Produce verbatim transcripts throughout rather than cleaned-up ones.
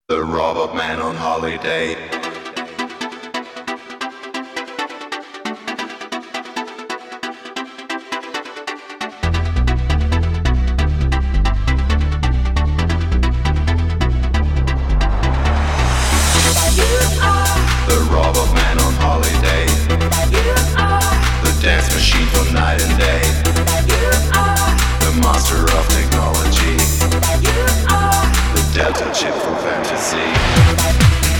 The robot man on holiday. The robot man on holiday. The dance machine for night and day. The master of technology. The Delta chip for fantasy.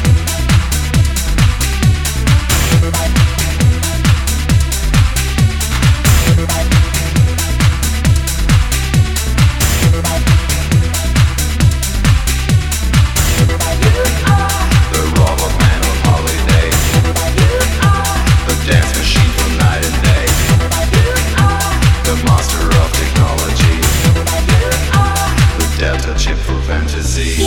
Chip for fantasy.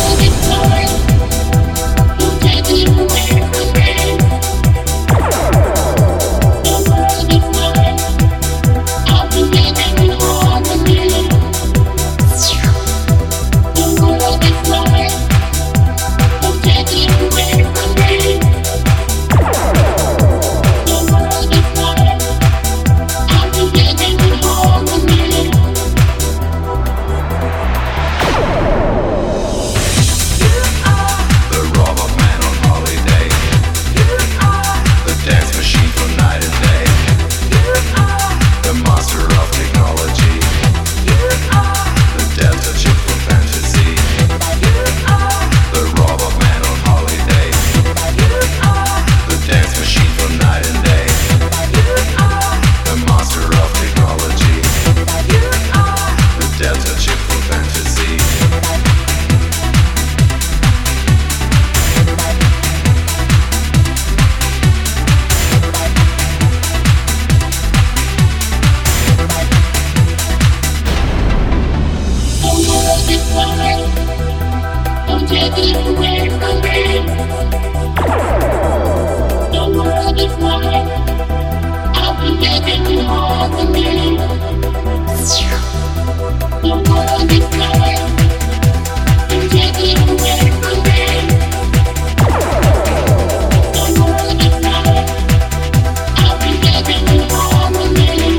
Don't take it away from me. The world is mine. I'll be giving you all the me. The world is mine. Don't take it away from me. The world is mine. I'll be giving you all the me.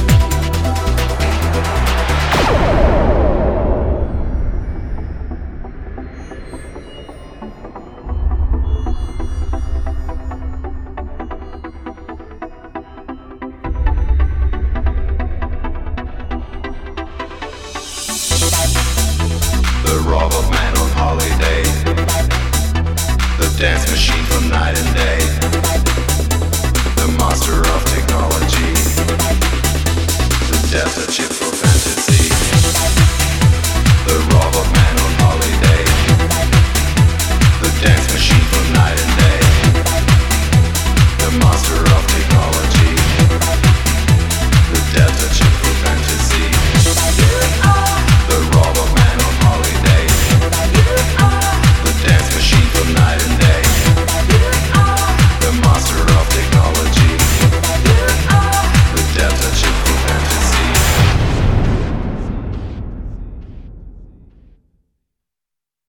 The robot man on holiday. The dance machine for night and day. The master of technology. The Delta chip for fantasy.